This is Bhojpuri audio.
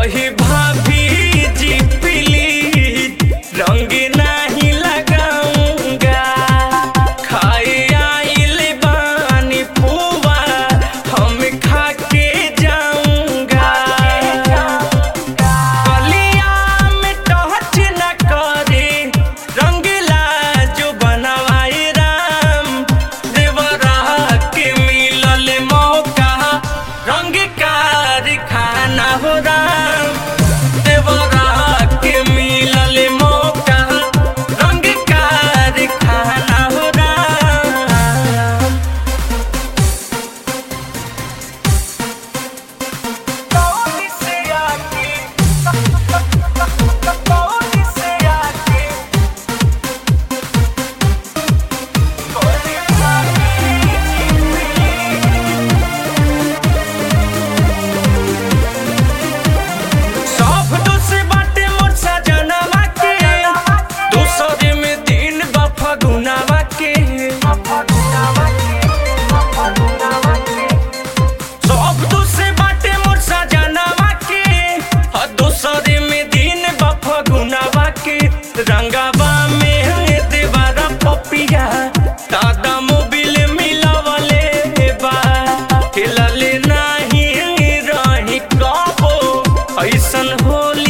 कही भाभी जी प्लीज रंग नहीं लगाऊंगा। खाए आइल बानी पुआ हम खा के जाऊंगा। कलिया में टच न करे रंगला जो बनवाए राम। देवरा के मिलल मौका रंग कारखाना हो राम। देवरा के मिलल मौका रंग कारखाना हो राम। कौन से आके कौन से आके कोई भाभी सब दोस्त बाटे मोर सजनवा के। दूसरे में दिन बा फगुनवा के। सब दोस्त बाटे मोर सजनवा के। दूसरे में दिन बा फगुनवा के। रंगवा में देवरा पपिया दादा मोबिल मिलावले बा। खेलले नाही रही कबो ऐसन होली